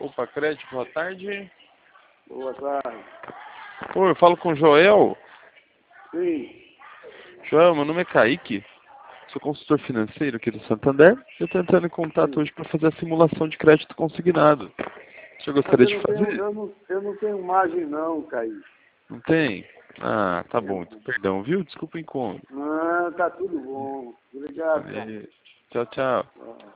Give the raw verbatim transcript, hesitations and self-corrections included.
Opa, crédito, boa tarde. Boa tarde. Oi, eu falo com o Joel. Sim. Joel, meu nome é Kaique. Sou consultor financeiro aqui do Santander. Eu estou entrando em contato Sim. hoje para fazer a simulação de crédito consignado. O senhor Mas gostaria eu de não tenho, fazer? eu não, eu não tenho margem não, Caí. Não tem? Ah, tá bom. Então, perdão, viu? Desculpa o incômodo. Não, tá tudo bom. Obrigado, cara. Valeu. Tchau, tchau. Ah.